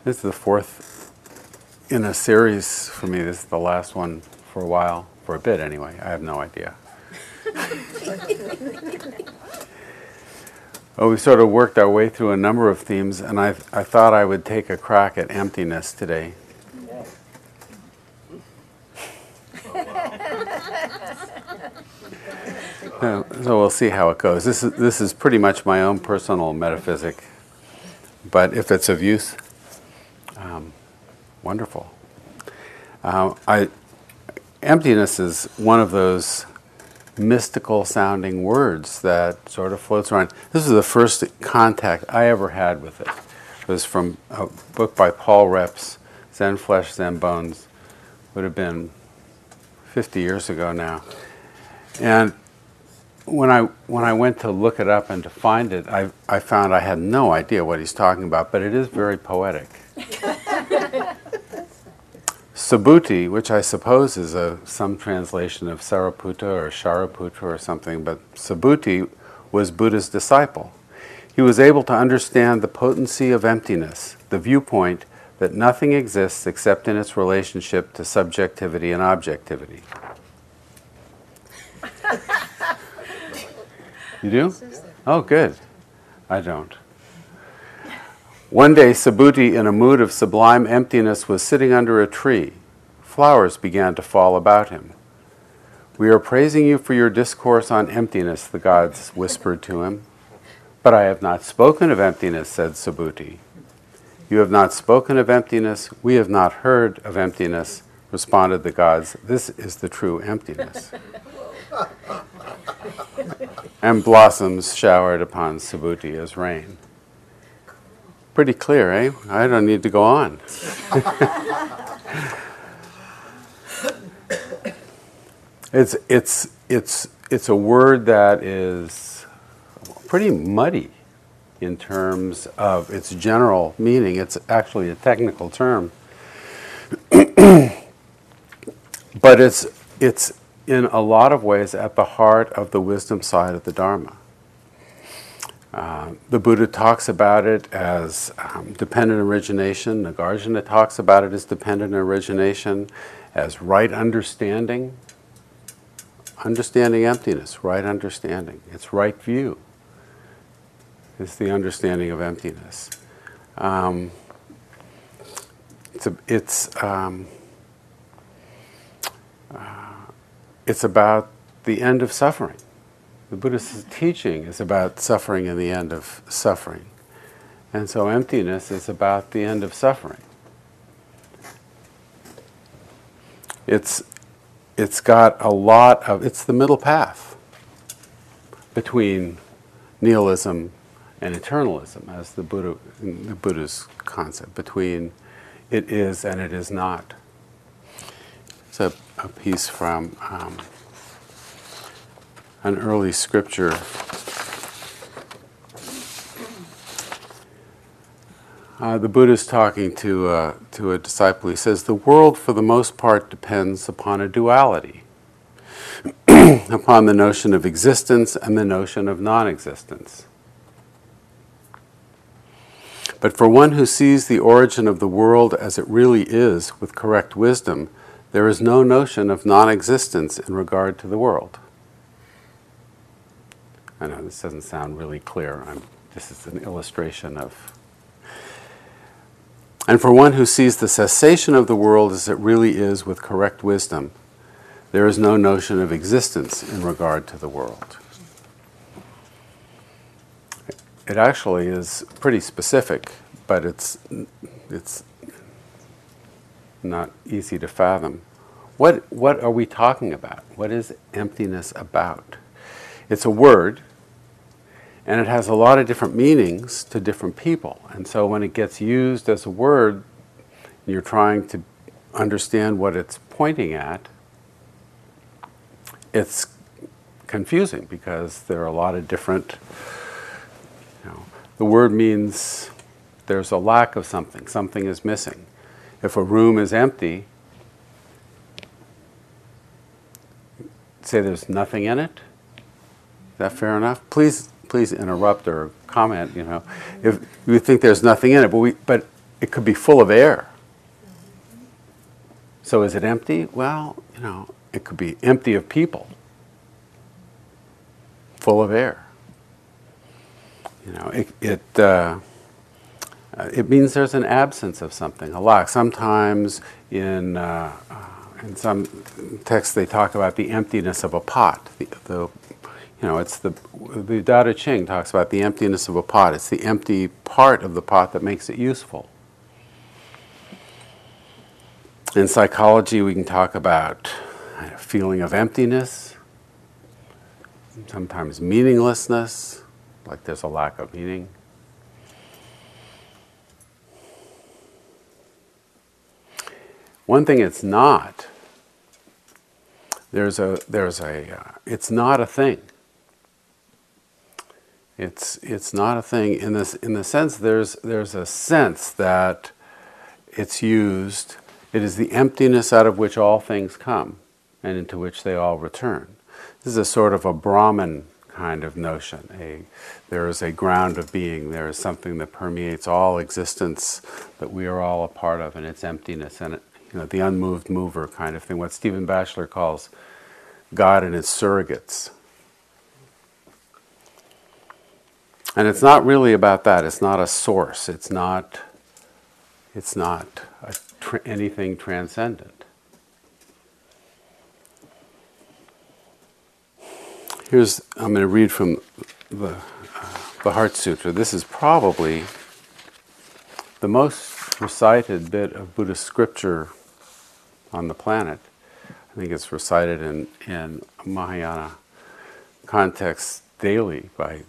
This is the fourth in a series for me. This is the last one for a while, for a bit anyway. I have no idea. Well, we sort of worked our way through a number of themes, and I thought I would take a crack at emptiness today. So we'll see how it goes. This is pretty much my own personal metaphysic, but if it's of use, wonderful. Emptiness is one of those mystical sounding words that sort of floats around. This is the first contact I ever had with it. It was from a book by Paul Reps, Zen Flesh, Zen Bones. Would have been 50 years ago now. And when I went to look it up and to find it, I found I had no idea what he's talking about, but it is very poetic. Subhuti, which I suppose is some translation of Sariputta or Shariputra or something, but Subhuti was Buddha's disciple. He was able to understand the potency of emptiness, the viewpoint that nothing exists except in its relationship to subjectivity and objectivity. You do? Oh, good. I don't. One day, Subhuti, in a mood of sublime emptiness, was sitting under a tree. Flowers began to fall about him. "We are praising you for your discourse on emptiness," the gods whispered to him. "But I have not spoken of emptiness," said Subhuti. "You have not spoken of emptiness, we have not heard of emptiness," responded the gods. "This is the true emptiness." And blossoms showered upon Subhuti as rain. Pretty clear, eh? I don't need to go on. It's a word that is pretty muddy in terms of its general meaning. It's actually a technical term, but it's in a lot of ways at the heart of the wisdom side of the Dharma. The Buddha talks about it as dependent origination. Nagarjuna talks about it as dependent origination, as right understanding. Understanding emptiness, right understanding. It's right view. It's the understanding of emptiness. It's about the end of suffering. The Buddhist teaching is about suffering and the end of suffering. And so emptiness is about the end of suffering. It's got a lot of, it's the middle path between nihilism and eternalism, as the Buddha's concept, between it is and it is not. It's a piece from an early scripture. The Buddha's talking to a disciple. He says, "The world for the most part depends upon a duality, upon the notion of existence and the notion of non-existence. But for one who sees the origin of the world as it really is with correct wisdom, there is no notion of non-existence in regard to the world." I know this doesn't sound really clear. This is an illustration of... "And for one who sees the cessation of the world as it really is with correct wisdom, there is no notion of existence in regard to the world." It actually is pretty specific, but it's not easy to fathom. What are we talking about? What is emptiness about? It's a word, and it has a lot of different meanings to different people. And so when it gets used as a word, you're trying to understand what it's pointing at, it's confusing because there are a lot of different, the word means there's a lack of something, something is missing. If a room is empty, say there's nothing in it. Is that fair enough? Please interrupt or comment. If you think there's nothing in it, but it could be full of air. So is it empty? Well, it could be empty of people, full of air. It means there's an absence of something, a lack. Sometimes in some texts they talk about the emptiness of a pot. It's the Tao Te Ching talks about the emptiness of a pot. It's the empty part of the pot that makes it useful. In psychology, we can talk about a feeling of emptiness, sometimes meaninglessness, like there's a lack of meaning. One thing it's not, it's not a thing. It's not a thing in the sense there's a sense that it's used. It is the emptiness out of which all things come, and into which they all return. This is a sort of a Brahman kind of notion. There is a ground of being. There is something that permeates all existence that we are all a part of, and its emptiness, and the unmoved mover kind of thing. What Stephen Batchelor calls God and its surrogates. And it's not really about that. It's not a source. It's not anything transcendent. I'm going to read from the Heart Sutra. This is probably the most recited bit of Buddhist scripture on the planet. I think it's recited in Mahayana context daily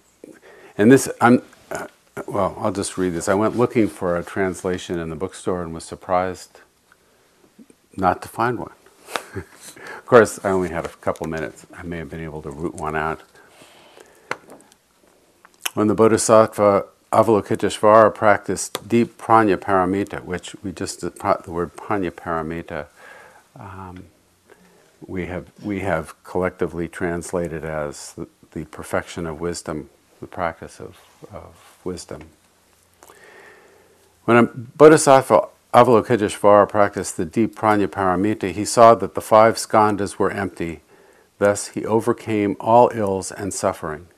I'll just read this. I went looking for a translation in the bookstore and was surprised not to find one. Of course, I only had a couple minutes. I may have been able to root one out. When the Bodhisattva Avalokiteshvara practiced deep prajna paramita, which the word prajna paramita, we have collectively translated as the perfection of wisdom, the practice of wisdom. When a Bodhisattva Avalokiteshvara practiced the deep prajna paramita, he saw that the 5 skandhas were empty. Thus he overcame all ills and suffering.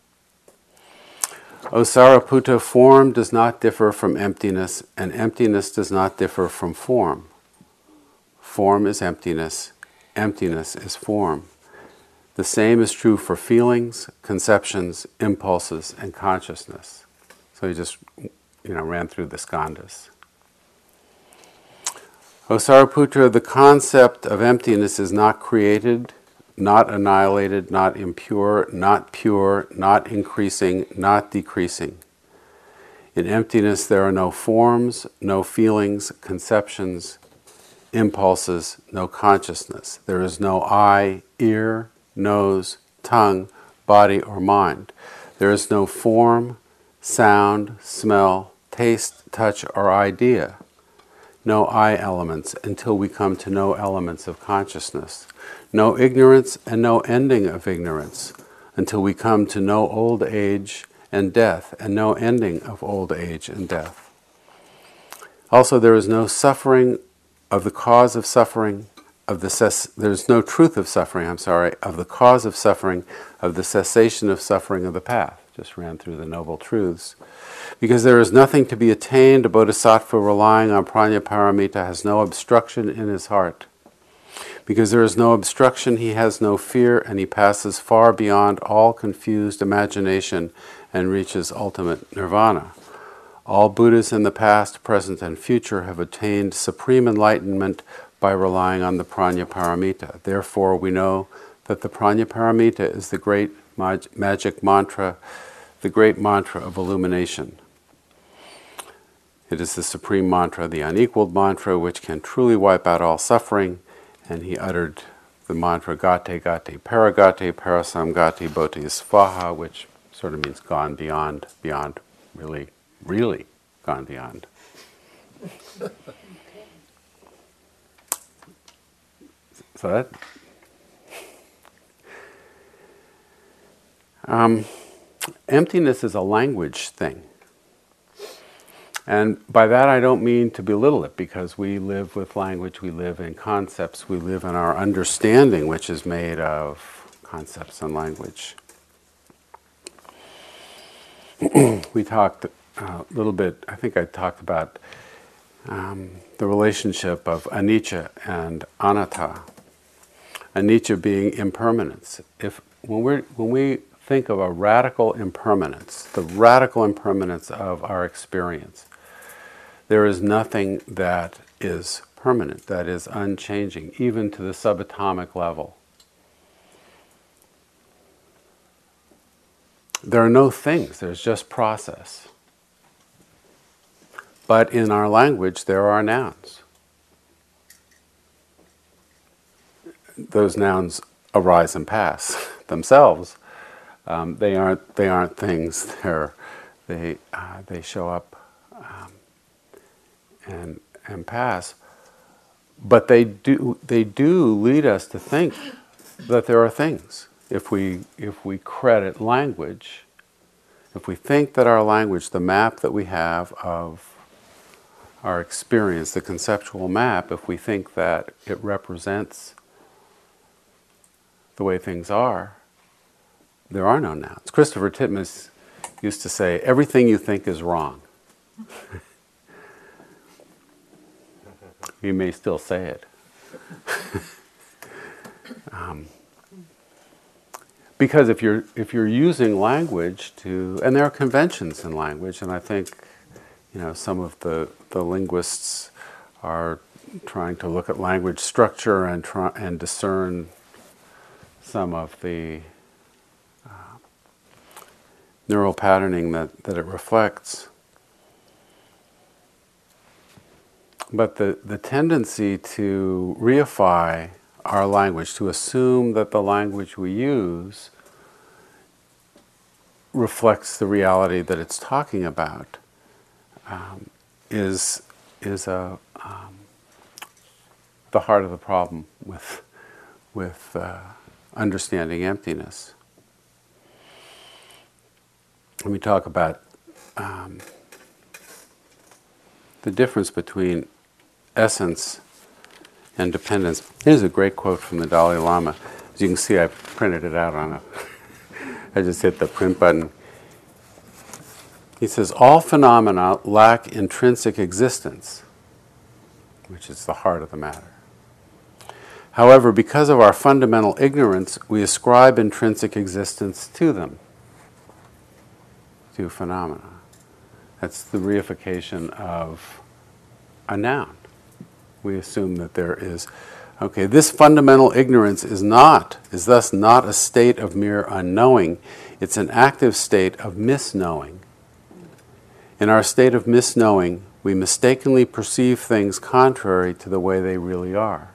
O Sariputta, form does not differ from emptiness, and emptiness does not differ from form. Form is emptiness, emptiness is form. The same is true for feelings, conceptions, impulses, and consciousness. So he just, ran through the skandhas. O Sariputta, the concept of emptiness is not created, not annihilated, not impure, not pure, not increasing, not decreasing. In emptiness there are no forms, no feelings, conceptions, impulses, no consciousness. There is no eye, ear, nose, tongue, body, or mind. There is no form, sound, smell, taste, touch, or idea. No I elements until we come to no elements of consciousness. No ignorance and no ending of ignorance until we come to no old age and death, and no ending of old age and death. Also, there is no suffering of the cause of suffering, there is no truth of suffering, of the cause of suffering, of the cessation of suffering of the path. Just ran through the Noble Truths. Because there is nothing to be attained, a bodhisattva relying on prajna paramita has no obstruction in his heart. Because there is no obstruction, he has no fear, and he passes far beyond all confused imagination and reaches ultimate nirvana. All Buddhas in the past, present, and future have attained supreme enlightenment by relying on the prajna paramita. Therefore, we know that the prajna paramita is the great magic mantra, the great mantra of illumination. It is the supreme mantra, the unequaled mantra, which can truly wipe out all suffering. And he uttered the mantra Gate Gate Paragate Parasamgate Bodhisvaha, which sort of means gone beyond, really, really gone beyond. So that emptiness is a language thing. And by that I don't mean to belittle it, because we live with language, we live in concepts, we live in our understanding, which is made of concepts and language. We talked a little bit, I think I talked about the relationship of anicca and anatta. Anicca being impermanence. When we think of a radical impermanence, the radical impermanence of our experience, there is nothing that is permanent, that is unchanging, even to the subatomic level. There are no things, there's just process. But in our language, there are nouns. Those nouns arise and pass themselves. They aren't things. They show up and pass. But they do lead us to think that there are things. If we credit language, if we think that our language, the map that we have of our experience, the conceptual map, if we think that it represents the way things are, there are no nouns. Christopher Titmuss used to say, everything you think is wrong. He may still say it. Because if you're using language to, and there are conventions in language, and I think some of the linguists are trying to look at language structure and discern some of the neural patterning that it reflects. But the tendency to reify our language, to assume that the language we use reflects the reality that it's talking about, is the heart of the problem with understanding emptiness. Let me talk about the difference between essence and dependence. Here's a great quote from the Dalai Lama. As you can see, I printed it out on I just hit the print button. He says, all phenomena lack intrinsic existence, which is the heart of the matter. However, because of our fundamental ignorance, we ascribe intrinsic existence to them, to phenomena. That's the reification of a noun. We assume that there is, this fundamental ignorance is thus not a state of mere unknowing. It's an active state of misknowing. In our state of misknowing, we mistakenly perceive things contrary to the way they really are.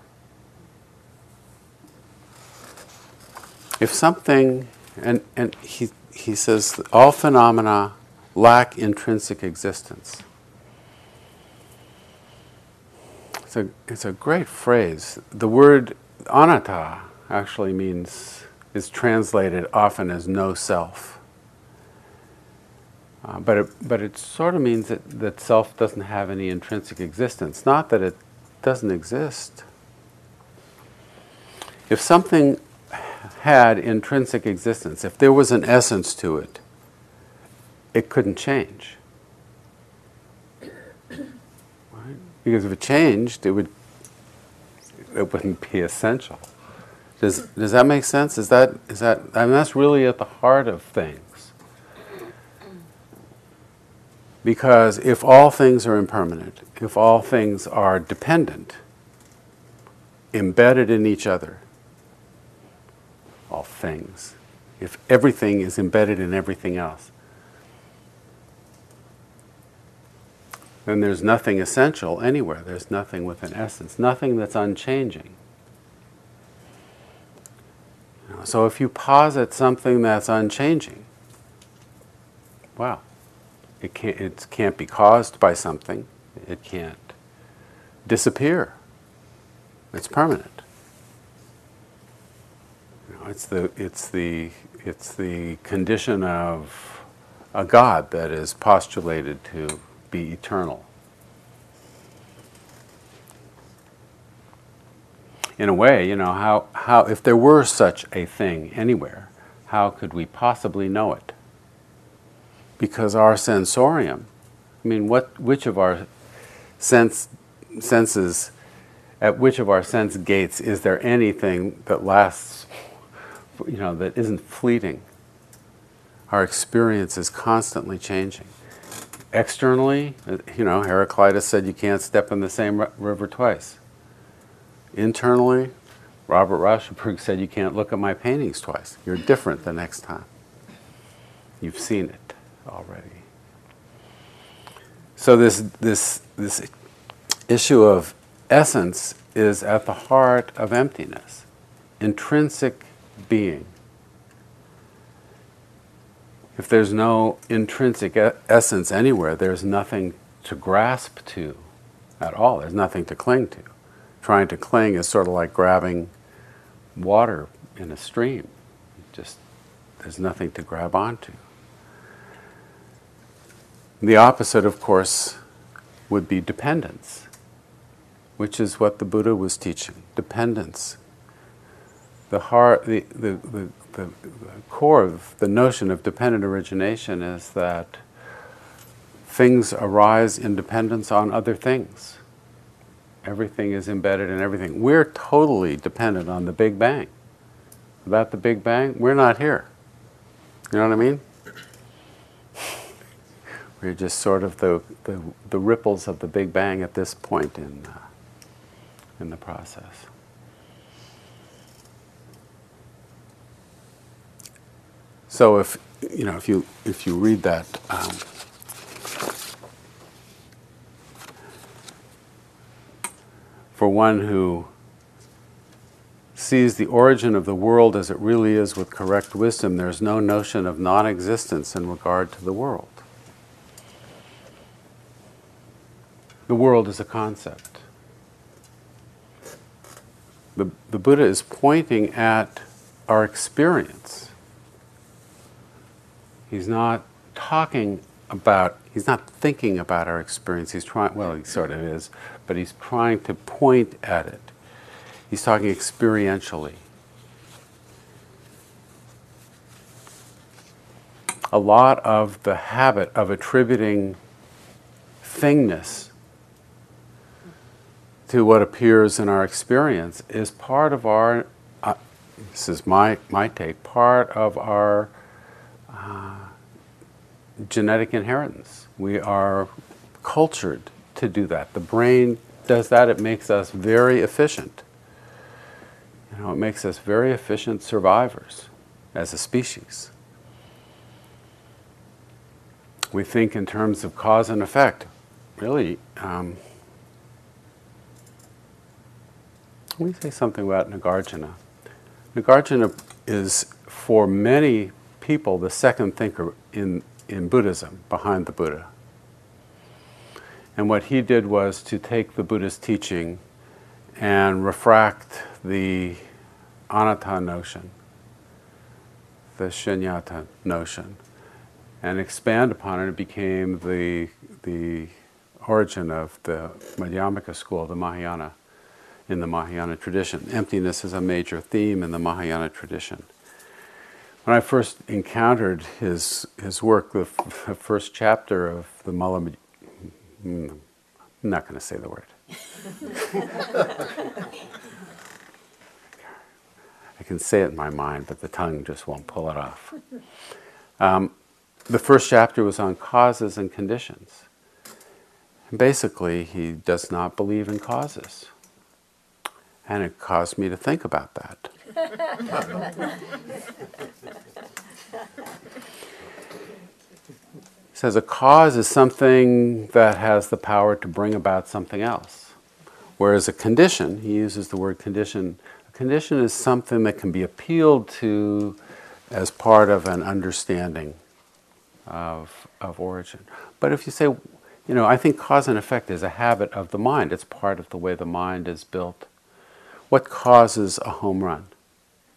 If something, and he says, all phenomena lack intrinsic existence. It's a great phrase. The word anatta actually is translated often as no self. But it sort of means that self doesn't have any intrinsic existence. Not that it doesn't exist. If something had intrinsic existence, if there was an essence to it, it couldn't change. Right? Because if it changed, it wouldn't be essential. Does that make sense? That's really at the heart of things. Because if all things are impermanent, if all things are dependent, embedded in each other, all things, if everything is embedded in everything else, then there's nothing essential anywhere. There's nothing with an essence, nothing that's unchanging. So if you posit something that's unchanging, well, it can't be caused by something. It can't disappear. It's permanent. It's the condition of a God that is postulated to be eternal. In a way, how if there were such a thing anywhere, how could we possibly know it? Because our sensorium, which of our senses, at which of our sense gates is there anything that lasts, that isn't fleeting? Our experience is constantly changing. Externally, Heraclitus said you can't step in the same river twice. Internally, Robert Rauschenberg said you can't look at my paintings twice. You're different the next time. You've seen it already. So this issue of essence is at the heart of emptiness, intrinsic being. If there's no intrinsic essence anywhere, there's nothing to grasp to at all. There's nothing to cling to. Trying to cling is sort of like grabbing water in a stream. There's nothing to grab onto. The opposite, of course, would be dependence, which is what the Buddha was teaching. Dependence. The core of the notion of dependent origination is that things arise in dependence on other things. Everything is embedded in everything. We're totally dependent on the Big Bang. Without the Big Bang, we're not here. You know what I mean? We're just sort of the ripples of the Big Bang at this point in the process. So if you read that. For one who sees the origin of the world as it really is with correct wisdom, there's no notion of non-existence in regard to the world. The world is a concept. The Buddha is pointing at our experience. He's not thinking about our experience. He sort of is, but he's trying to point at it. He's talking experientially. A lot of the habit of attributing thingness to what appears in our experience is part of our, this is my take, part of our genetic inheritance. We are cultured to do that. The brain does that. It makes us very efficient. It makes us very efficient survivors as a species. We think in terms of cause and effect. Really, let me say something about Nagarjuna. Nagarjuna is, for many people, the second thinker in Buddhism, behind the Buddha. And what he did was to take the Buddha's teaching and refract the anatta notion, the shunyata notion, and expand upon it. It became the origin of the Madhyamaka school, the Mahayana, in the Mahayana tradition. Emptiness is a major theme in the Mahayana tradition. When I first encountered his work, the first chapter of the I'm not going to say the word. I can say it in my mind, but the tongue just won't pull it off. The first chapter was on causes and conditions. And basically, he does not believe in causes. And it caused me to think about that. He says a cause is something that has the power to bring about something else. Whereas a condition, he uses the word condition, a condition is something that can be appealed to as part of an understanding of origin. But if you say, I think cause and effect is a habit of the mind. It's part of the way the mind is built. What causes a home run?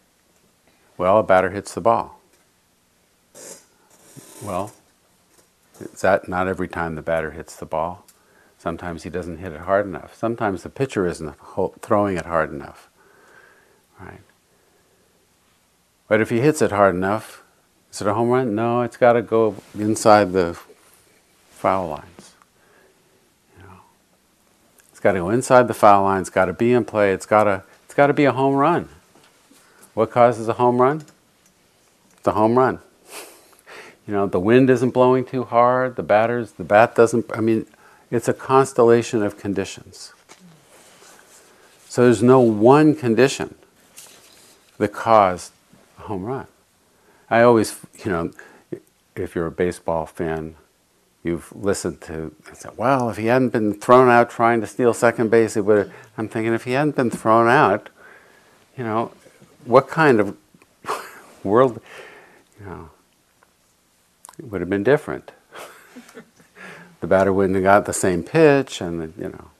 Well, a batter hits the ball. Well, Is that not every time the batter hits the ball? Sometimes he doesn't hit it hard enough. Sometimes the pitcher isn't throwing it hard enough. Right? But if he hits it hard enough, is it a home run? No, it's got to go inside the foul lines. You know, it's got to go inside the foul line. It's got to be in play. It's got to be a home run. What causes a home run? It's a home run. You know, the wind isn't blowing too hard. The bat doesn't. I mean, it's a constellation of conditions. So there's no one condition that caused a home run. I always, you know, if you're a baseball fan, you've listened to and said, well, if he hadn't been thrown out trying to steal second base, it would have. I'm thinking, if he hadn't been thrown out, you know, what kind of world, you know, it would have been different. The batter wouldn't have got the same pitch, and you know.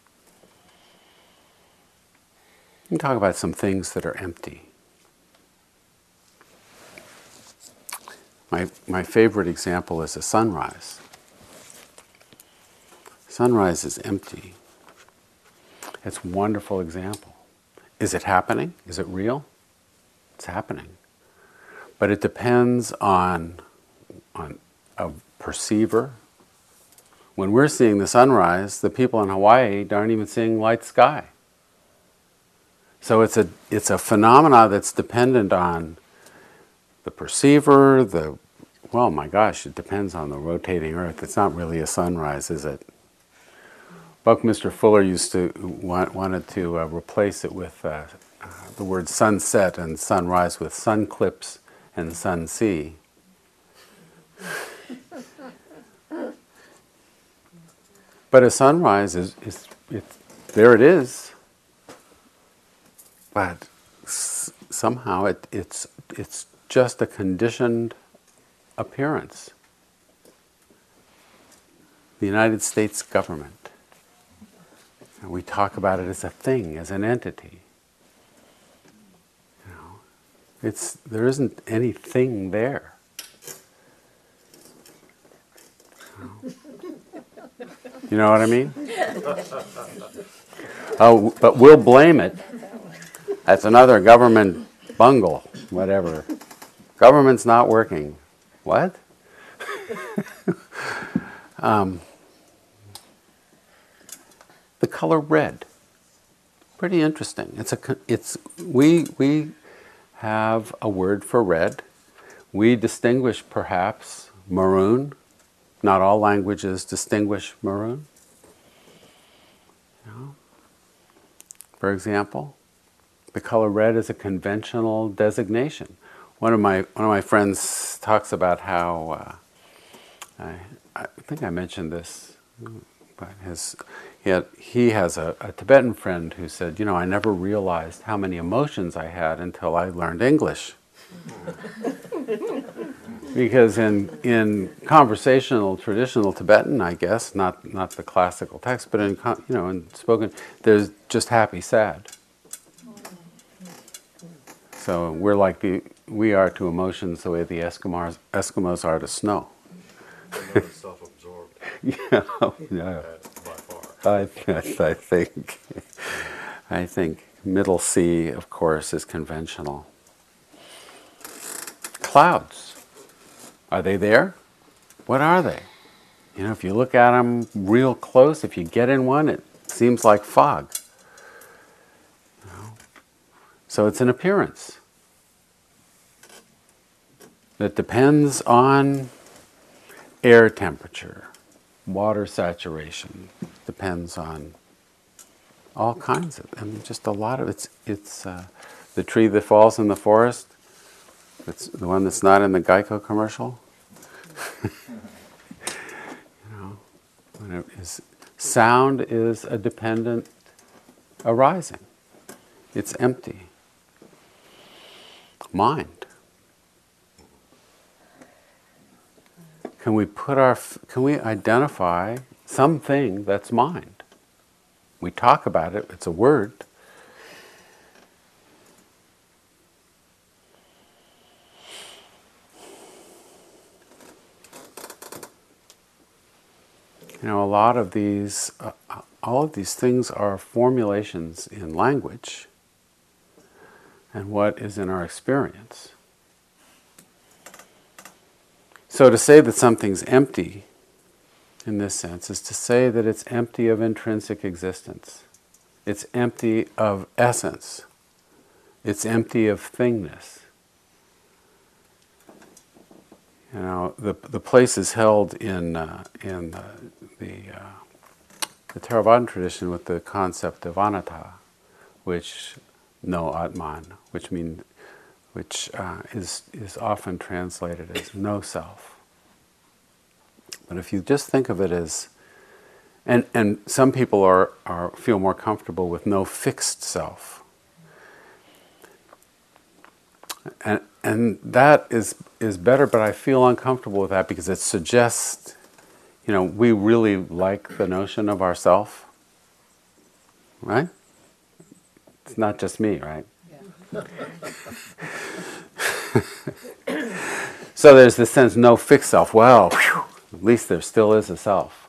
We can talk about some things that are empty. My favorite example is a sunrise. Sunrise is empty. It's a wonderful example. Is it happening? Is it real? It's happening. But it depends on a perceiver. When we're seeing the sunrise, the people in Hawaii aren't even seeing light sky. So it's a phenomena that's dependent on the perceiver, well, my gosh, it depends on the rotating Earth. It's not really a sunrise, is it? Buckminster Fuller used to wanted to replace it with the word sunset and sunrise with sun clips and sun sea. But a sunrise is there it is. But somehow it's just a conditioned appearance. The United States government. We talk about it as a thing, as an entity. You know, there isn't anything there. You know what I mean? Oh, but we'll blame it. That's another government bungle, whatever. Government's not working. What? The color red. Pretty interesting. We have a word for red. We distinguish perhaps maroon. Not all languages distinguish maroon. You know? For example, the color red is a conventional designation. One of my friends talks about how I think I mentioned this, but he has a Tibetan friend who said, you know, I never realized how many emotions I had until I learned English. Because in conversational, traditional Tibetan, I guess, not the classical text, but in spoken, there's just happy, sad. So we are to emotions the way the Eskimos are to snow. Self-absorbed. Yeah. By far. I think middle C, of course, is conventional. Clouds. Are they there? What are they? You know, if you look at them real close, if you get in one, it seems like fog. You know? So it's an appearance that depends on air temperature, water saturation, depends on all kinds of, just a lot of it's the tree that falls in the forest. It's the one that's not in the Geico commercial. Sound is a dependent arising. It's empty. Mind. Can we identify something that's mind? We talk about it, it's a word. A lot of these, all of these things are formulations in language and what is in our experience. So to say that something's empty, in this sense, is to say that it's empty of intrinsic existence. It's empty of essence. It's empty of thingness. The place is held in the Theravadan tradition with the concept of anatta, which no atman, which is often translated as no self. But if you just think of it as, and some people feel more comfortable with no fixed self, and that is better. But I feel uncomfortable with that because it suggests, we really like the notion of ourself, right? It's not just me, right? Yeah. So there's this sense, no fixed self. Well, whew, at least there still is a self.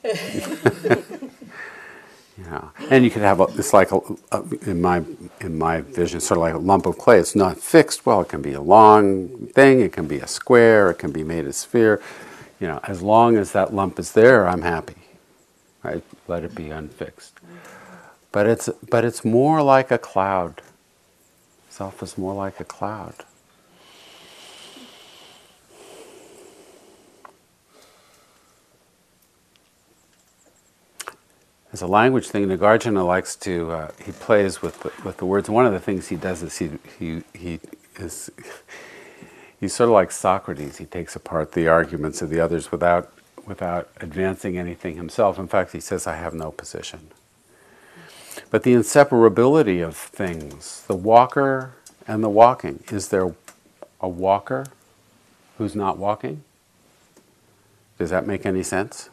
And you could have it's like in my vision, sort of like a lump of clay. It's not fixed. Well, it can be a long thing. It can be a square. It can be made a sphere. As long as that lump is there, I'm happy. Right? Let it be unfixed. But it's more like a cloud. Self is more like a cloud. As a language thing, Nagarjuna likes to, he plays with the words. One of the things he does is he's sort of like Socrates. He takes apart the arguments of the others without advancing anything himself. In fact, he says, I have no position. But the inseparability of things, the walker and the walking, is there a walker who's not walking? Does that make any sense?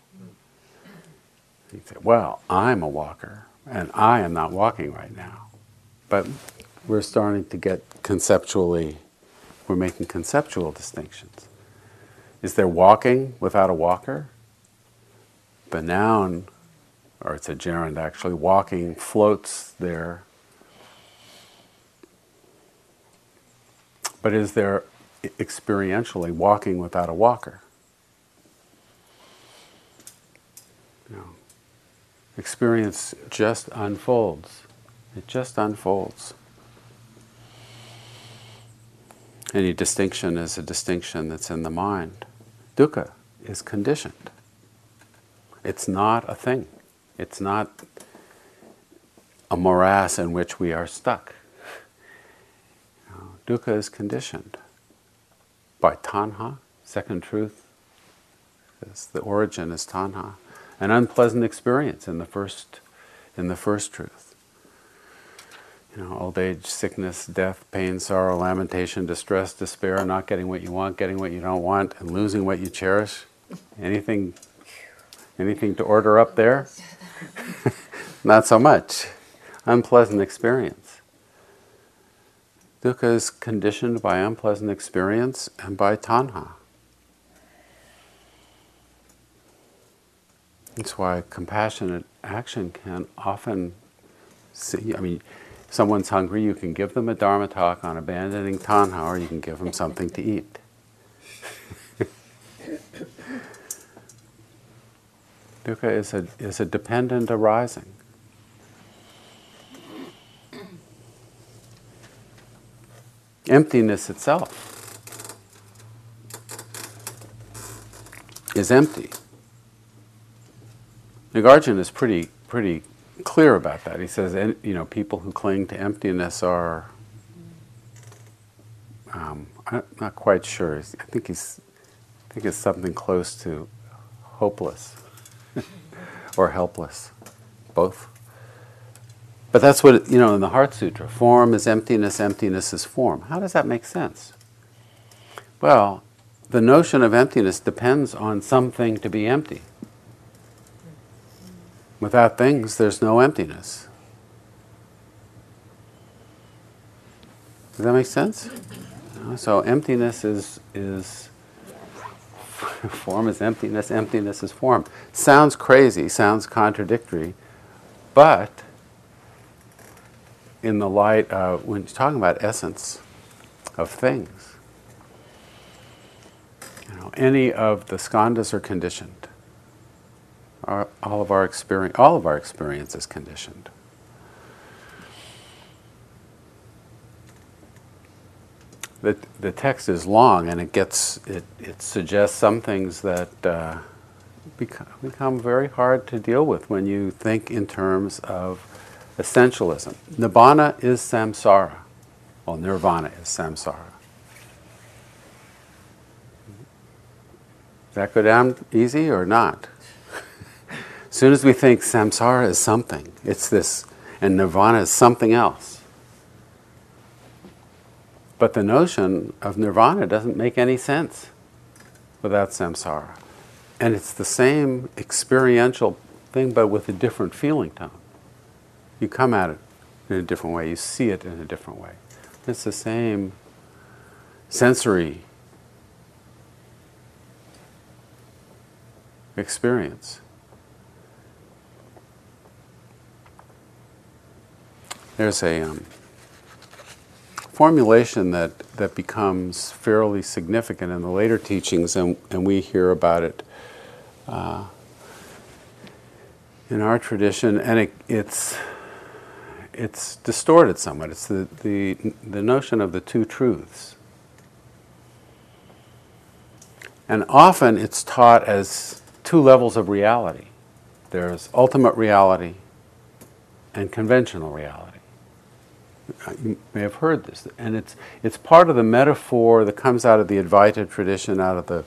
You say, well, I'm a walker, and I am not walking right now. But we're starting to get we're making conceptual distinctions. Is there walking without a walker? The noun, or it's a gerund actually, walking floats there. But is there experientially walking without a walker? Experience just unfolds. It just unfolds. Any distinction is a distinction that's in the mind. Dukkha is conditioned. It's not a thing. It's not a morass in which we are stuck. Dukkha is conditioned by tanha. Second truth is the origin is tanha. An unpleasant experience in the first truth. Old age, sickness, death, pain, sorrow, lamentation, distress, despair, not getting what you want, getting what you don't want, and losing what you cherish. Anything to order up there? Not so much. Unpleasant experience. Dukkha is conditioned by unpleasant experience and by tanha. That's why compassionate action can often someone's hungry, you can give them a Dharma talk on abandoning tanha, or you can give them something to eat. Dukkha is a dependent arising. Emptiness itself is empty. Nagarjuna is pretty clear about that. He says, people who cling to emptiness are, I'm not quite sure. I think it's something close to hopeless or helpless, both. But that's what, in the Heart Sutra, form is emptiness, emptiness is form. How does that make sense? Well, the notion of emptiness depends on something to be empty. Without things, there's no emptiness. Does that make sense? So emptiness is Form is emptiness, emptiness is form. Sounds crazy, sounds contradictory, but in the light of, when you're talking about essence of things, any of the skandhas are conditioned. All of our experience is conditioned. The text is long, and it suggests some things that become very hard to deal with when you think in terms of essentialism. Nibbana is samsara. Well, nirvana is samsara. Does that go down easy or not? As soon as we think samsara is something, it's this, and nirvana is something else. But the notion of nirvana doesn't make any sense without samsara. And it's the same experiential thing, but with a different feeling tone. You come at it in a different way. You see it in a different way. It's the same sensory experience. There's a formulation that becomes fairly significant in the later teachings, and we hear about it in our tradition, and it's distorted somewhat. It's the notion of the two truths. And often it's taught as two levels of reality. There's ultimate reality and conventional reality. You may have heard this, and it's part of the metaphor that comes out of the Advaita tradition, out of the...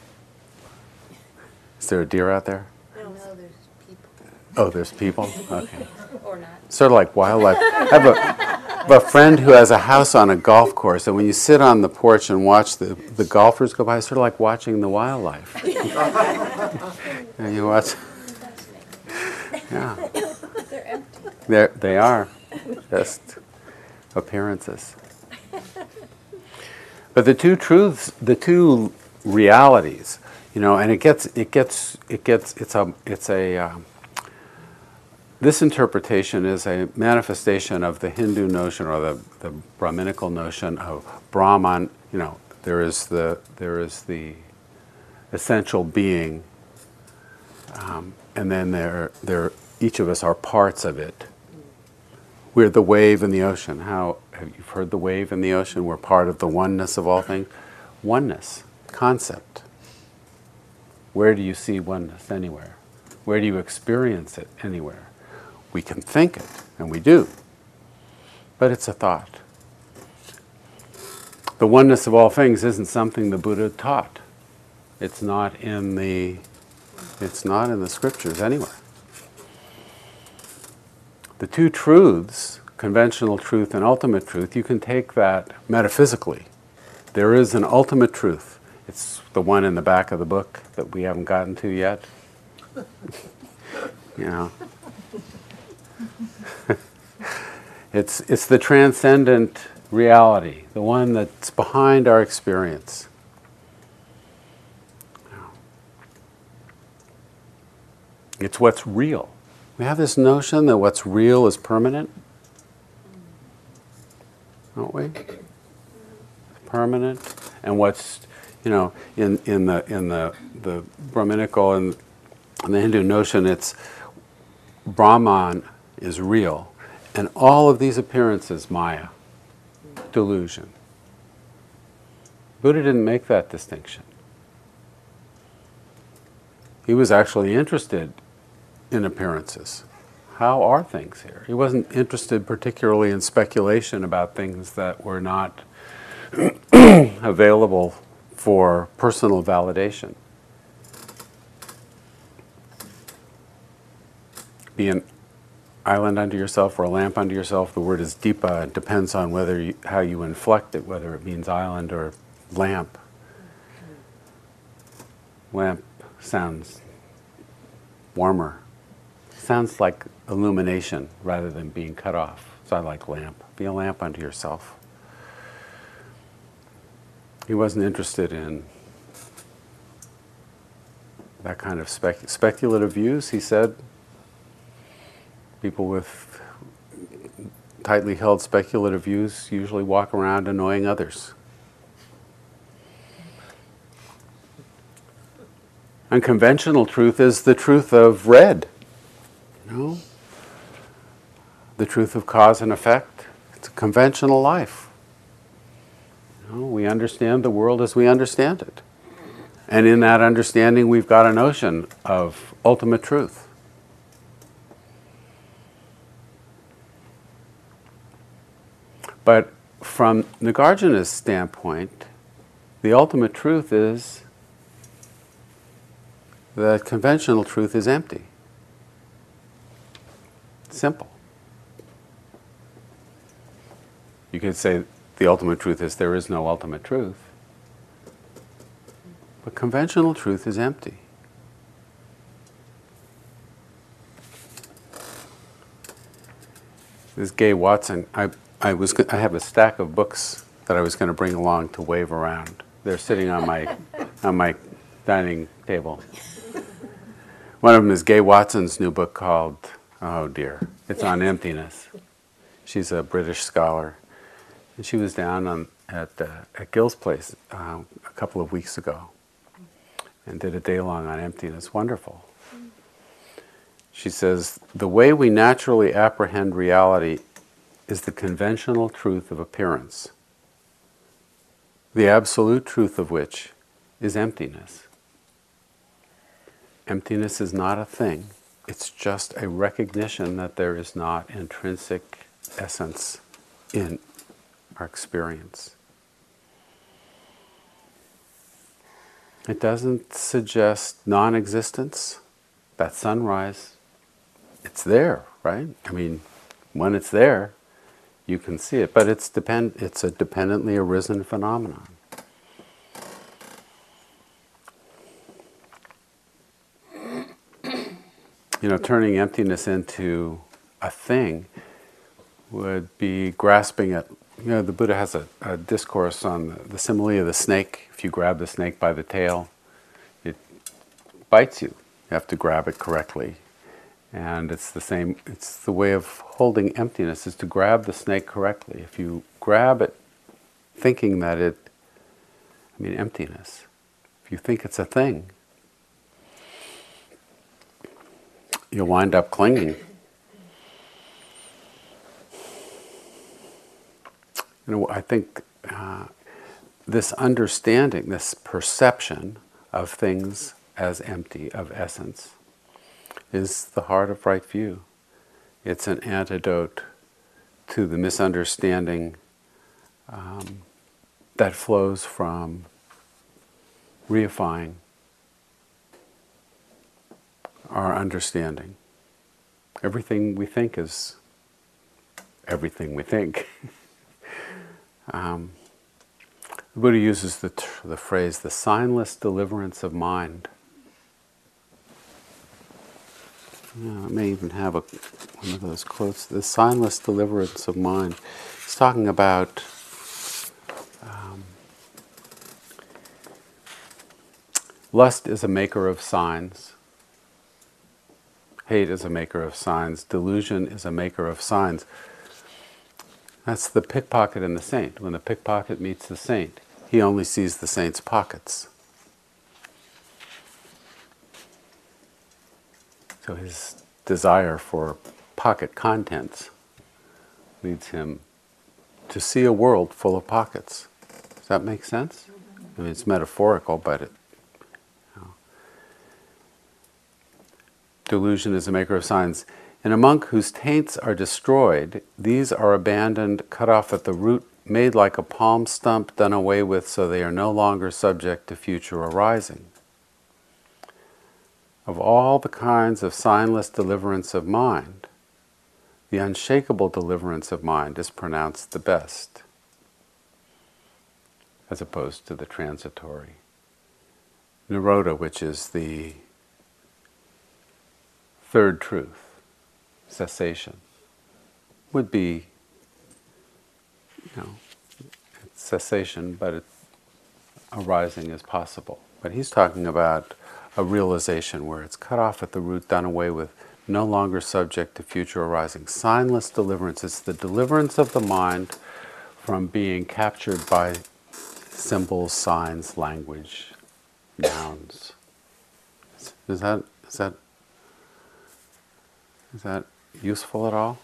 Is there a deer out there? No, there's people. Oh, there's people? Okay. Or not. Sort of like wildlife. I have a friend who has a house on a golf course, and when you sit on the porch and watch the golfers go by, it's sort of like watching the wildlife. And you watch... Yeah. They're empty. They are. Just appearances. But the two truths, the two realities, and this interpretation is a manifestation of the Hindu notion, or the Brahminical notion of Brahman. There is the essential being, and then each of us are parts of it. We're the wave in the ocean. Have you heard the wave in the ocean? We're part of the oneness of all things. Oneness, concept. Where do you see oneness? Anywhere. Where do you experience it? Anywhere. We can think it, and we do. But it's a thought. The oneness of all things isn't something the Buddha taught. It's not in the scriptures anywhere. The two truths, conventional truth and ultimate truth, you can take that metaphysically. There is an ultimate truth. It's the one in the back of the book that we haven't gotten to yet. It's the transcendent reality, the one that's behind our experience. It's what's real. We have this notion that what's real is permanent, don't we? Permanent, and what's in the Brahminical and the Hindu notion, it's Brahman is real, and all of these appearances, Maya, delusion. Buddha didn't make that distinction. He was actually interested in appearances. How are things here? He wasn't interested particularly in speculation about things that were not available for personal validation. Be an island unto yourself or a lamp unto yourself. The word is dipa. It depends on how you inflect it, whether it means island or lamp. Lamp sounds warmer. Sounds like illumination rather than being cut off. So I like lamp. Be a lamp unto yourself. He wasn't interested in that kind of speculative views, he said, people with tightly held speculative views usually walk around annoying others. Unconventional truth is the truth of red. The truth of cause and effect. It's a conventional life. We understand the world as we understand it. And in that understanding, we've got a notion of ultimate truth. But from Nagarjuna's standpoint, the ultimate truth is that conventional truth is empty. Simple. You could say the ultimate truth is there is no ultimate truth. But conventional truth is empty. This Gay Watson, I have a stack of books that I was going to bring along to wave around. They're sitting on my dining table. One of them is Gay Watson's new book called, oh dear, it's on emptiness. She's a British scholar. And she was down at Gil's place a couple of weeks ago and did a day-long on emptiness. Wonderful. She says, the way we naturally apprehend reality is the conventional truth of appearance, the absolute truth of which is emptiness. Emptiness is not a thing. It's just a recognition that there is not intrinsic essence in our experience. It doesn't suggest non-existence. That sunrise, it's there, right? I mean, when it's there, you can see it, but it's a dependently arisen phenomenon. Turning emptiness into a thing would be grasping at, the Buddha has a discourse on the simile of the snake. If you grab the snake by the tail, it bites you. You have to grab it correctly. And it's the same, it's the way of holding emptiness, is to grab the snake correctly. If you grab it thinking that emptiness, if you think it's a thing, you'll wind up clinging. I think this understanding, this perception of things as empty, of essence, is the heart of right view. It's an antidote to the misunderstanding that flows from reifying our understanding. Everything we think is everything we think. The Buddha uses the phrase, the signless deliverance of mind. I may even have one of those quotes, the signless deliverance of mind. He's talking about lust is a maker of signs. Hate is a maker of signs. Delusion is a maker of signs. That's the pickpocket and the saint. When the pickpocket meets the saint, he only sees the saint's pockets. So his desire for pocket contents leads him to see a world full of pockets. Does that make sense? I mean, it's metaphorical, but delusion is a maker of signs. In a monk whose taints are destroyed, these are abandoned, cut off at the root, made like a palm stump, done away with, so they are no longer subject to future arising. Of all the kinds of signless deliverance of mind, the unshakable deliverance of mind is pronounced the best, as opposed to the transitory. Nirodha, which is the third truth, cessation, would be, cessation, but arising is possible. But he's talking about a realization where it's cut off at the root, done away with, no longer subject to future arising. Signless deliverance. It's the deliverance of the mind from being captured by symbols, signs, language, nouns. Is that useful at all?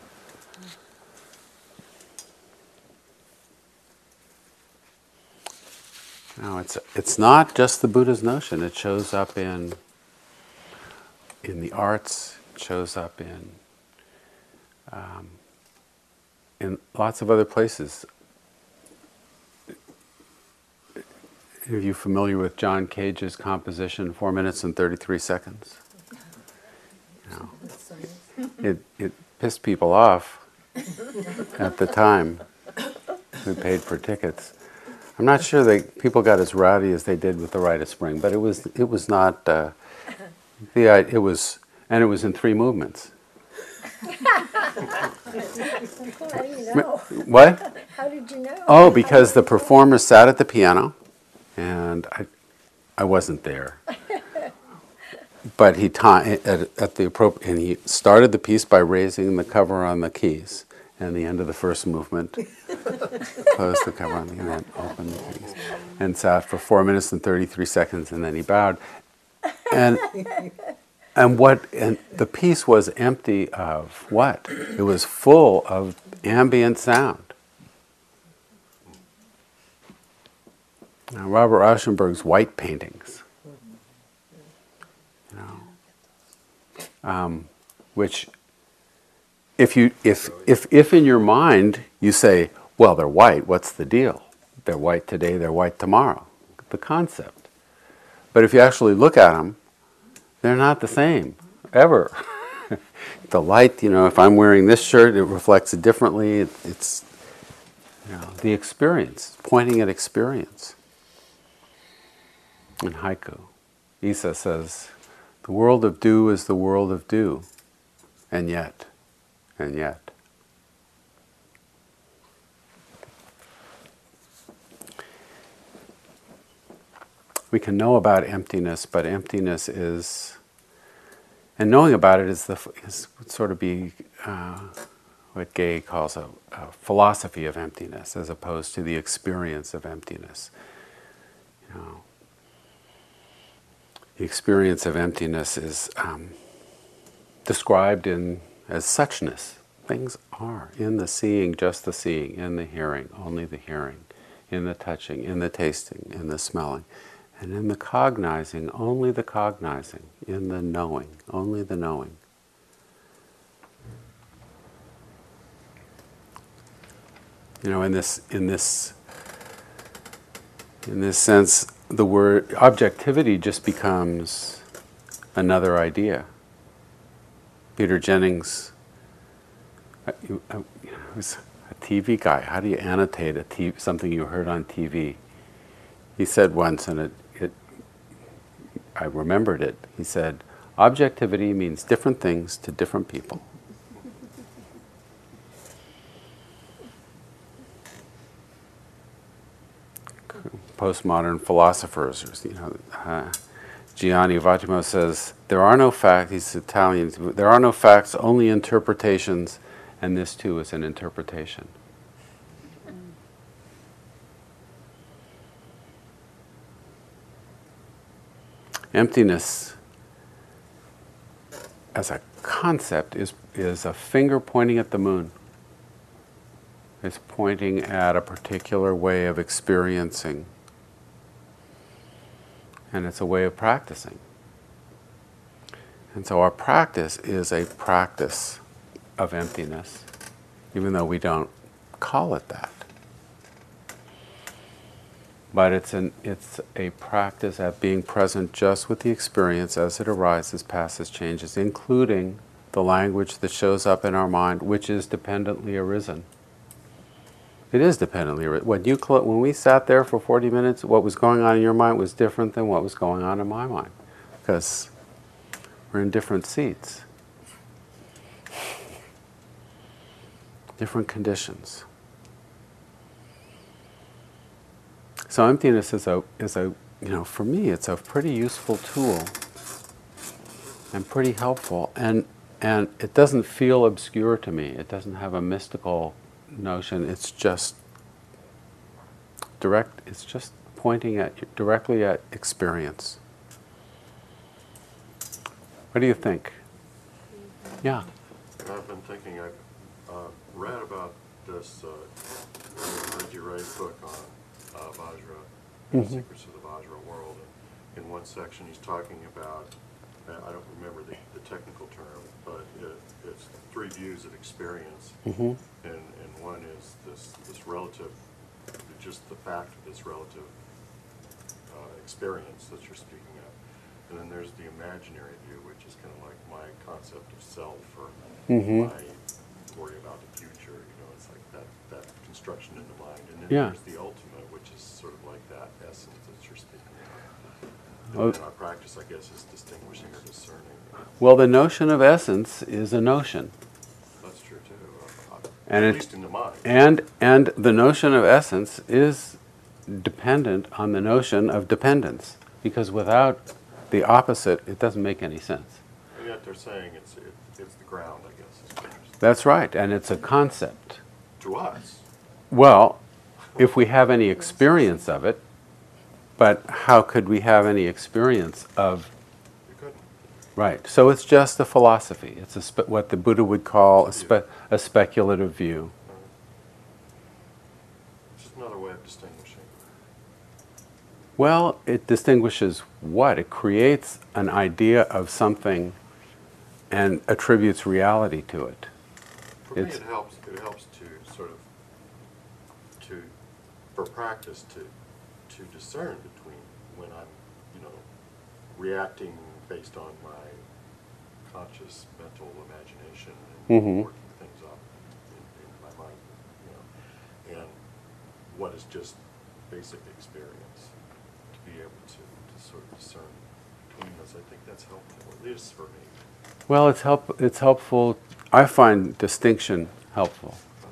No, it's not just the Buddha's notion. It shows up in the arts. It shows up in lots of other places. Are you familiar with John Cage's composition, 4 minutes and 33 seconds? No. It pissed people off at the time who paid for tickets. I'm not sure that people got as rowdy as they did with the Rite of Spring, but it was not it was in 3 movements. How do you know? What? How did you know? Oh, because the performer sat at the piano, and I wasn't there. But he and he started the piece by raising the cover on the keys, and the end of the first movement closed the cover on the and then opened the keys, and sat for 4 minutes and 33 seconds, and then he bowed, and the piece was empty of what? It was full of ambient sound. Now, Robert Rauschenberg's white paintings, which, if in your mind you say, well, they're white, what's the deal? They're white today, they're white tomorrow. The concept. But if you actually look at them, they're not the same, ever. The light, if I'm wearing this shirt, it reflects it differently. It's the experience, pointing at experience. In haiku, Isa says, the world of do is the world of do, and yet. We can know about emptiness, but emptiness is, and knowing about it is sort of be what Gay calls a philosophy of emptiness, as opposed to the experience of emptiness. The experience of emptiness is described as suchness. Things are in the seeing, just the seeing; in the hearing, only the hearing; in the touching, in the tasting, in the smelling; and in the cognizing, only the cognizing; in the knowing, only the knowing. In this sense, the word objectivity just becomes another idea. Peter Jennings, was a TV guy. How do you annotate something you heard on TV? He said once, and I remembered it. He said, objectivity means different things to different people. Postmodern philosophers, Gianni Vattimo says, there are no facts, he's Italian, there are no facts, only interpretations, and this too is an interpretation. Emptiness as a concept is a finger pointing at the moon. It's pointing at a particular way of experiencing. And it's a way of practicing. And so our practice is a practice of emptiness, even though we don't call it that. But it's a practice at being present just with the experience as it arises, passes, changes, including the language that shows up in our mind, which is dependently arisen. It is dependently arisen. When we sat there for 40 minutes, what was going on in your mind was different than what was going on in my mind, because we're in different seats, different conditions. So emptiness is a for me, it's a pretty useful tool and pretty helpful. And it doesn't feel obscure to me. It doesn't have a mystical notion. It's just direct. It's just pointing directly at experience. What do you think? Yeah. I've been thinking, I've read about this Reggie Ray's book on Vajra, The Secrets of the Vajra World. And in one section he's talking about, I don't remember the technical term, but it's 3 views of experience. And one is this relative, just the fact of this relative experience that you're speaking of. And then there's the imaginary view, which is kind of like my concept of self, or my worry about the future. It's like that construction in the mind. And then there's the ultimate, which is sort of like that essence that you're speaking of. And then our practice, I guess, is distinguishing or discerning. Well, the notion of essence is a notion. That's true too. And at least in the mind. And the notion of essence is dependent on the notion of dependence, because without the opposite, it doesn't make any sense. And yet they're saying it's the ground, I guess. That's right, and it's a concept. To us. Well, if we have any experience of it, but how could we have any experience of? You couldn't. Right, so it's just a philosophy. It's what the Buddha would call a speculative view. It's just another way of distinguishing. Well, it distinguishes what? It creates an idea of something and attributes reality to it. For me, it helps to sort of, for practice, to discern between when I'm, reacting based on my conscious mental imagination and working things up in my mind, and what is just basic experience. To be able to sort of discern between those, I think that's helpful, at least for me. Well, it's helpful. I find distinction helpful.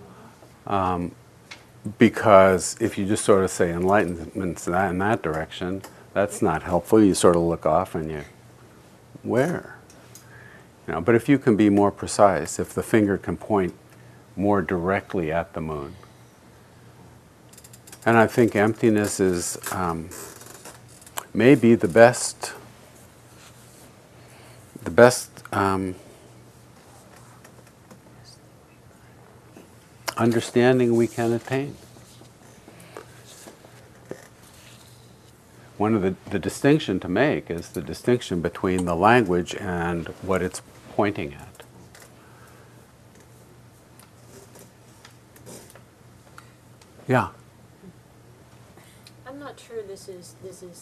Because if you just sort of say enlightenment's in that direction, that's not helpful. You sort of look off and where? But if you can be more precise, if the finger can point more directly at the moon. And I think emptiness is maybe the best understanding we can attain. One of the distinction to make is the distinction between the language and what it's pointing at. Yeah. I'm not sure this is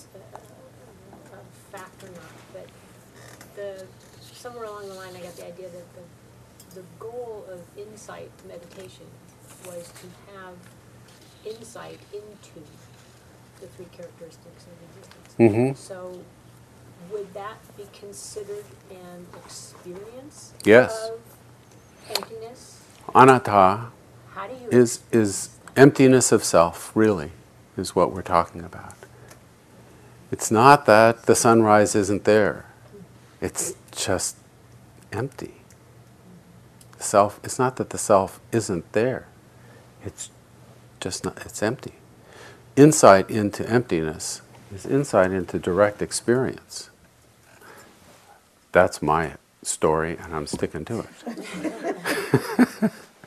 a fact or not, but somewhere along the line I got the idea that the goal of insight meditation was to have insight into the 3 characteristics of existence. So would that be considered an experience Yes. of emptiness? Anatta How do you is emptiness of self, really, is what we're talking about. It's not that the sunrise isn't there. It's just empty. Self, it's not that the self isn't there. It's just not, it's empty. Insight into emptiness is insight into direct experience. That's my story, and I'm sticking to it.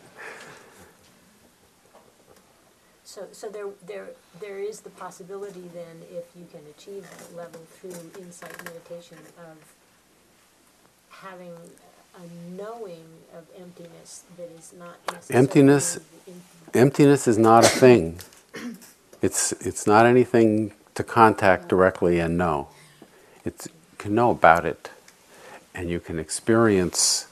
So there is the possibility then, if you can achieve that level through insight meditation, of having a knowing of emptiness that is not necessarily Emptiness is not a thing. It's not anything to contact directly and know. You can know about it, and you can experience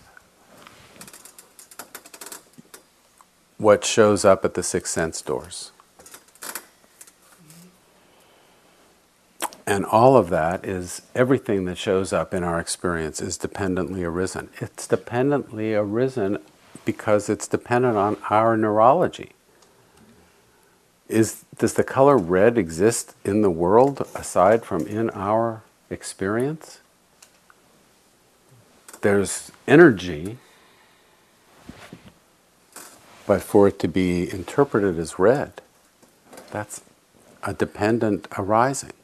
what shows up at the 6 sense doors. And all of that is, everything that shows up in our experience is dependently arisen. It's dependently arisen because it's dependent on our neurology. does the color red exist in the world aside from in our experience? There's energy, but for it to be interpreted as red, that's a dependent arising.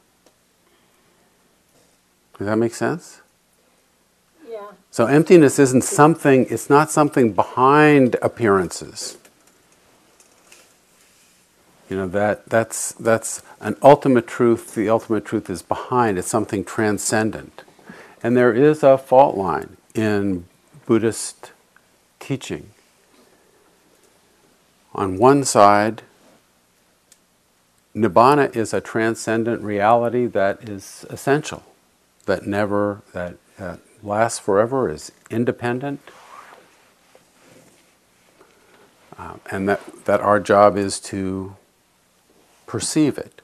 Does that make sense? Yeah. So emptiness isn't something, it's not something behind appearances. You know, that's an ultimate truth. The ultimate truth is behind. It's something transcendent. And there is a fault line in Buddhist teaching. On one side, Nibbana is a transcendent reality that is essential, that lasts forever, is independent, and that our job is to perceive it.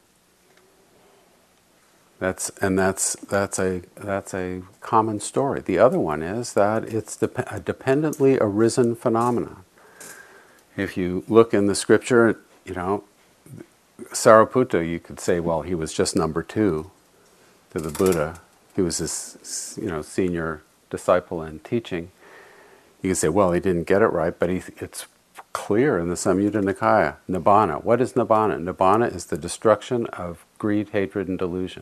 That's a common story. The other one is that it's a dependently arisen phenomenon. If you look in the scripture, you know, Sariputta, you could say, well, he was just number 2 to the Buddha. He was his, you know, senior disciple in teaching. You could say, well, he didn't get it right, but it's clear in the Samyutta Nikaya. Nibbana. What is Nibbana? Nibbana is the destruction of greed, hatred, and delusion.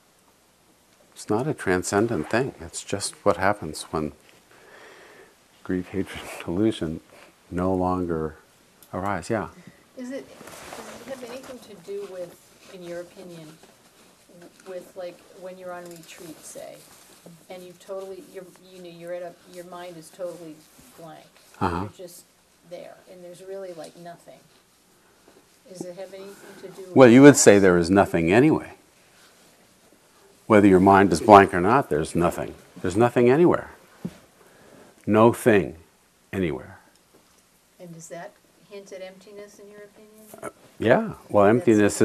It's not a transcendent thing. It's just what happens when greed, hatred, and delusion no longer arise. Yeah. Does it have anything to do with, in your opinion, with like when you're on retreat, say, and your mind is totally blank. Uh-huh. You're just there, and there's really like nothing. Does it have anything to do with Well, you would that? say there is nothing anyway. Whether your mind is blank or not, there's nothing. There's nothing anywhere. No thing anywhere. And does that hint at emptiness, in your opinion? Yeah. Well, emptiness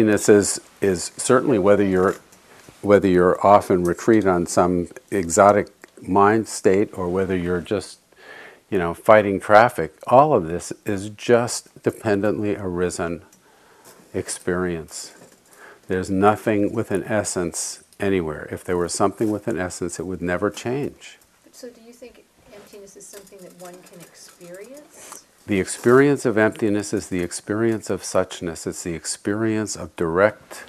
is certainly whether you're off in retreat on some exotic mind state or whether you're just, you know, fighting traffic. All of this is just dependently arisen experience. There's nothing with an essence anywhere. If there were something with an essence, it would never change. So do you think emptiness is something that one can experience? The experience of emptiness is the experience of suchness. It's the experience of direct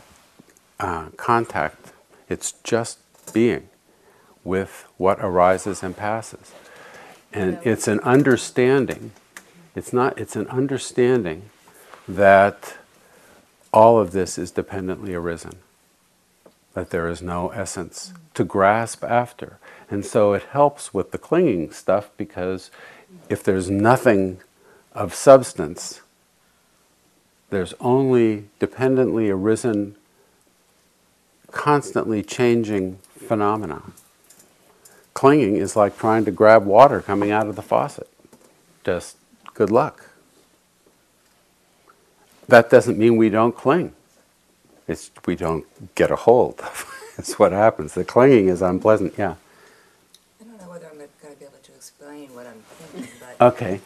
contact. It's just being with what arises and passes. And it's an understanding. It's an understanding that all of this is dependently arisen, that there is no essence to grasp after. And so it helps with the clinging stuff, because if there's nothing of substance, there's only dependently arisen, constantly changing phenomena. Clinging is like trying to grab water coming out of the faucet. Just good luck. That doesn't mean we don't cling. We don't get a hold. That's what happens. The clinging is unpleasant, yeah. I don't know whether I'm going to be able to explain what I'm thinking, but Okay.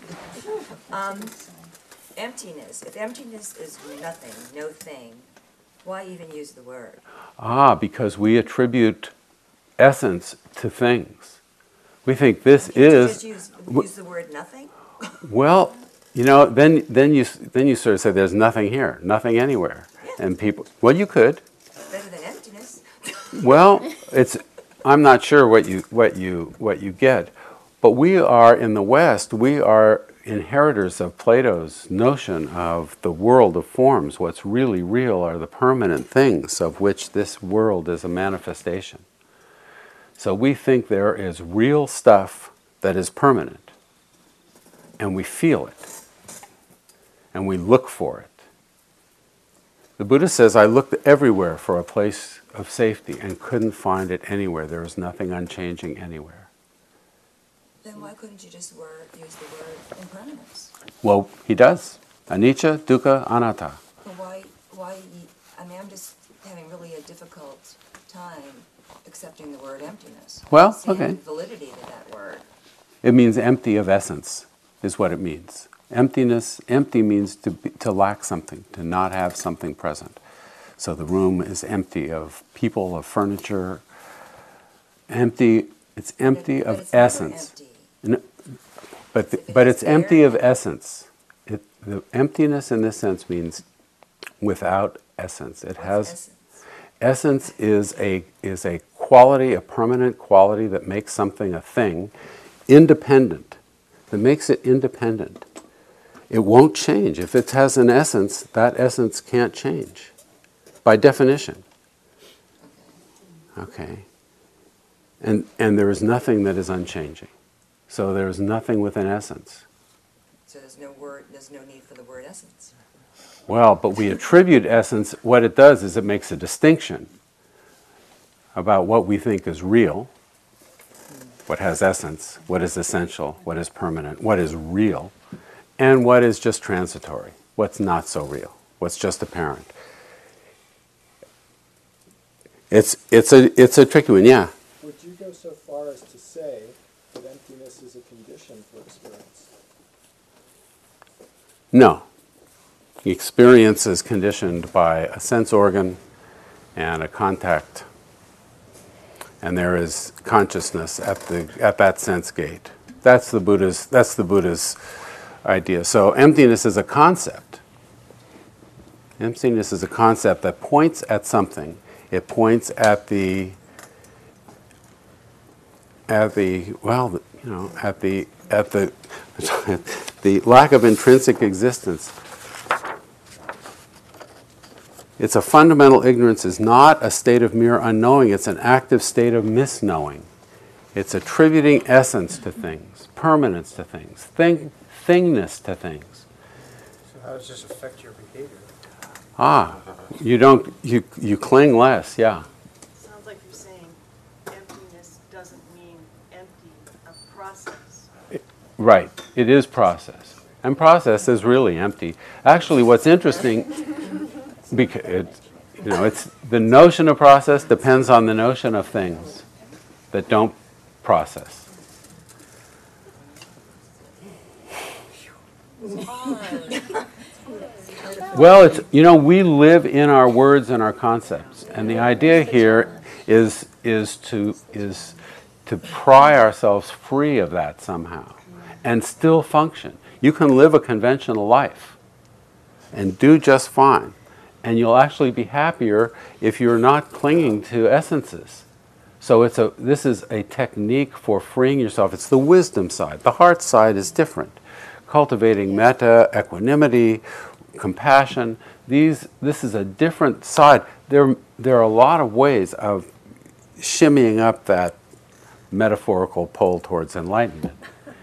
emptiness. If emptiness is nothing, no thing, why even use the word? Because we attribute essence to things. We think this Can't you is... just use the word nothing? Well, you know, then you sort of say there's nothing here, nothing anywhere. Yeah. And people... Well, you could. Better than emptiness. Well, I'm not sure what you get, but we are in the West. We are inheritors of Plato's notion of the world of forms. What's really real are the permanent things of which this world is a manifestation. So we think there is real stuff that is permanent, and we feel it, and we look for it. The Buddha says, I looked everywhere for a place of safety and couldn't find it anywhere. There was nothing unchanging anywhere. Then why couldn't you just use the word impermanence? Well, he does. Anicca, dukkha, anatta. Well, I mean, I'm just having really a difficult time accepting the word emptiness. Well, Seeing okay. validity to that word. It means empty of essence, is what it means. Emptiness, empty means to lack something, to not have something present. So the room is empty of people, of furniture, empty. It's empty But of it's never essence. empty. No, but If but it's it's empty there- of essence. The emptiness in this sense means without essence. It What's has essence is a quality, a permanent quality that makes something a thing, independent. That makes it independent. It won't change. If it has an essence, that essence can't change, by definition. Okay. And there is nothing that is unchanging. So there is nothing with an essence. So there's no need for the word essence. Well, but we attribute essence, what it does is it makes a distinction about what we think is real, what has essence, what is essential, what is permanent, what is real, and what is just transitory, what's not so real, what's just apparent. It's a tricky one, yeah. Would you go so far as to say that emptiness is a condition for experience? No. The experience is conditioned by a sense organ and a contact. And there is consciousness at that sense gate. That's the Buddha's idea. So emptiness is a concept. Emptiness is a concept that points at something. It points at the lack of intrinsic existence. It's a fundamental ignorance is not a state of mere unknowing, it's an active state of misknowing. It's attributing essence to things, permanence to things, thingness to things. So how does this affect your behavior? You cling less, yeah. Sounds like you're saying emptiness doesn't mean empty of process. Right, it is process. And process is really empty. Actually, what's interesting, it's the notion of process depends on the notion of things that don't process. Well, we live in our words and our concepts, and the idea here is to pry ourselves free of that somehow, and still function. You can live a conventional life and do just fine, and you'll actually be happier if you're not clinging to essences. So this is a technique for freeing yourself. It's the wisdom side. The heart side is different. Cultivating metta, equanimity, compassion. This is a different side. There are a lot of ways of shimmying up that metaphorical pole towards enlightenment.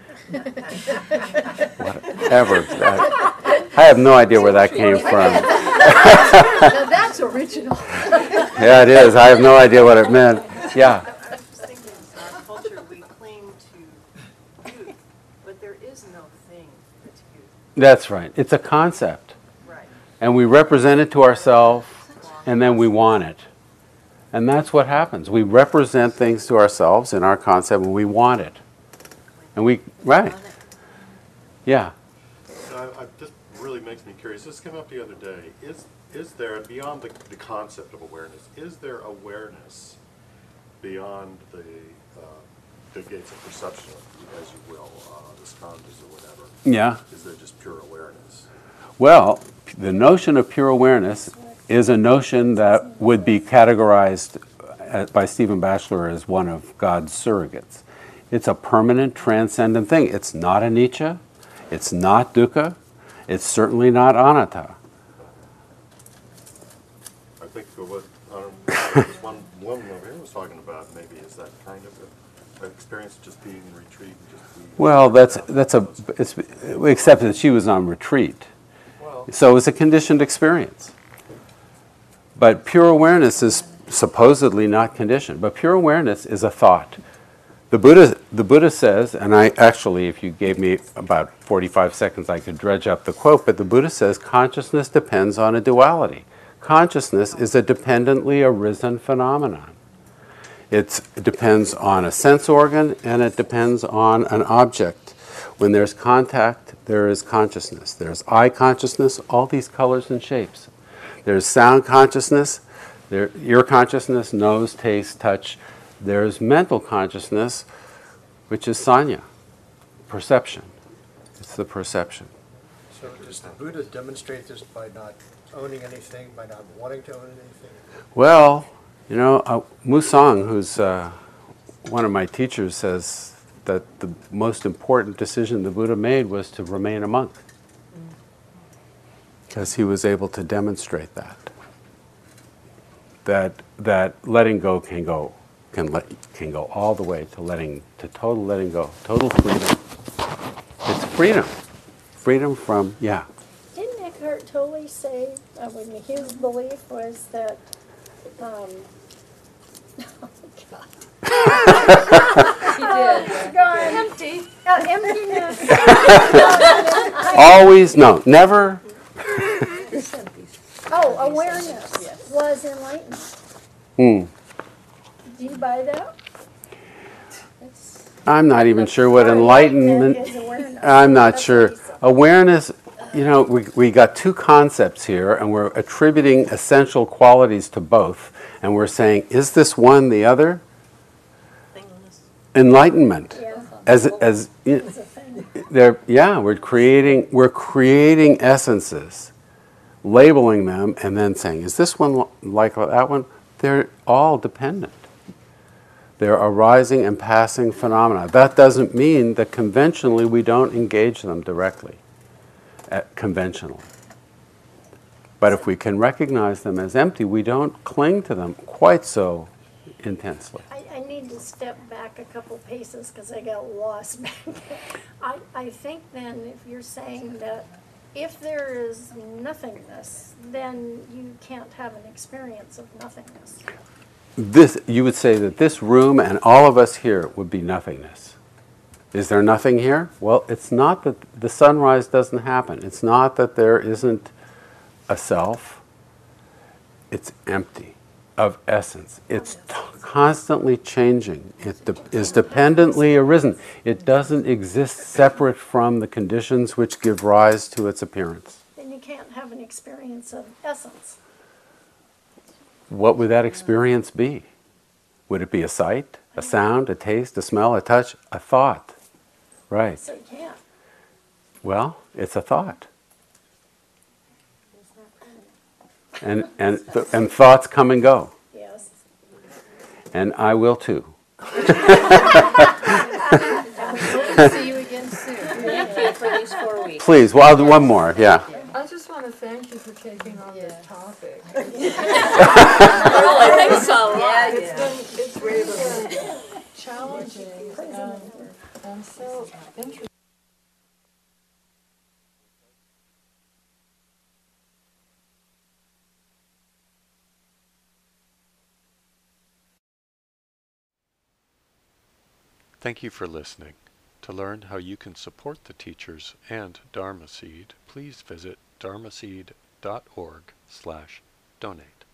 Whatever. I have no idea where that came from. Now that's original. Yeah, it is. I have no idea what it meant. Yeah. I was thinking in our culture we cling to youth, but there is no thing that's youth. That's right. It's a concept. Right. And we represent it to ourselves, and then we want it. And that's what happens. We represent things to ourselves in our concept, and we want it. And right. Yeah. This really makes me curious. This came up the other day. Is there, beyond the concept of awareness, is there awareness beyond the gates of perception, as you will, the skandhas or whatever? Yeah. Is there just pure awareness? Well, the notion of pure awareness is a notion that would be categorized by Stephen Batchelor as one of God's surrogates. It's a permanent, transcendent thing. It's not anicca. It's not dukkha. It's certainly not anatta. I think what one woman over here was talking about maybe is that kind of an experience, just being in retreat. Well, except that she was on retreat. Well, So it's a conditioned experience. But pure awareness is supposedly not conditioned. But pure awareness is a thought. The Buddha says, and I actually, if you gave me about 45 seconds, I could dredge up the quote, but the Buddha says consciousness depends on a duality. Consciousness is a dependently arisen phenomenon. It depends on a sense organ and it depends on an object. When there's contact, there is consciousness. There's eye consciousness, all these colors and shapes. There's sound consciousness, ear consciousness, nose, taste, touch. There's mental consciousness, which is sanya, perception. It's the perception. So does the Buddha demonstrate this by not owning anything, by not wanting to own anything? Well, you know, Musang, who's one of my teachers, says that the most important decision the Buddha made was to remain a monk, because he was able to demonstrate that letting go can go all the way to total letting go, total freedom. It's freedom from Didn't Eckhart Tolle say, his belief was that, oh God. He did. God, empty. Emptiness. Always, no, never. Oh, awareness was enlightenment. Hmm. Do you buy that? I'm not even sure what enlightenment. Is awareness. I'm not That's sure. what he said. Awareness, you know, we got two concepts here, and we're attributing essential qualities to both. And we're saying, is this one the other? Enlightenment. Yeah, As it's a thing. we're creating essences, labeling them, and then saying, is this one like that one? They're all dependent. They're arising and passing phenomena. That doesn't mean that conventionally we don't engage them directly, conventionally. But if we can recognize them as empty, we don't cling to them quite so intensely. I need to step back a couple paces because I got lost back there. I think then if you're saying that if there is nothingness, then you can't have an experience of nothingness. You would say that this room and all of us here would be nothingness. Is there nothing here? Well, it's not that the sunrise doesn't happen. It's not that there isn't a self. It's empty of essence. It's constantly changing. It is dependently arisen. It doesn't exist separate from the conditions which give rise to its appearance. Then you can't have an experience of essence. What would that experience be? Would it be a sight, a sound, a taste, a smell, a touch, a thought? Right. So you can't. Well, it's a thought. And thoughts come and go. Yes. And I will too. See you again soon. Thank you for these 4 weeks. Please, well, I'll do one more, yeah. I just want to thank you for taking on this topic. I think so. It's really challenging and so interesting. Thank you for listening. To learn how you can support the teachers and Dharma Seed, please visit dharmaseed.org/donate.